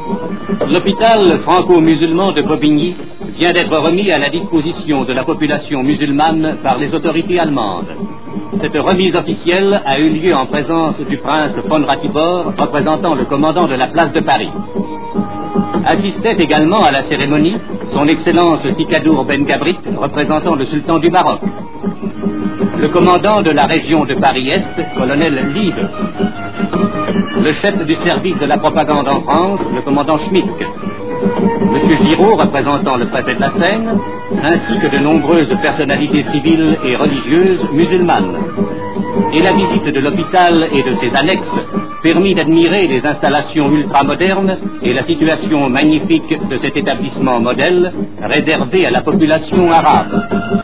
L'hôpital franco-musulman de Bobigny vient d'être remis à la disposition de la population musulmane par les autorités allemandes. Cette remise officielle a eu lieu en présence du prince von Ratibor, représentant le commandant de la place de Paris. Assistait également à la cérémonie son Excellence Sikadour Ben Gabrit, représentant le sultan du Maroc. Le commandant de la région de Paris-Est, colonel Liebe. Le chef du service de la propagande en France, le commandant Schmitt. M. Giraud, représentant le préfet de la Seine, ainsi que de nombreuses personnalités civiles et religieuses musulmanes. Et la visite de l'hôpital et de ses annexes permit d'admirer les installations ultramodernes et la situation magnifique de cet établissement modèle réservé à la population arabe.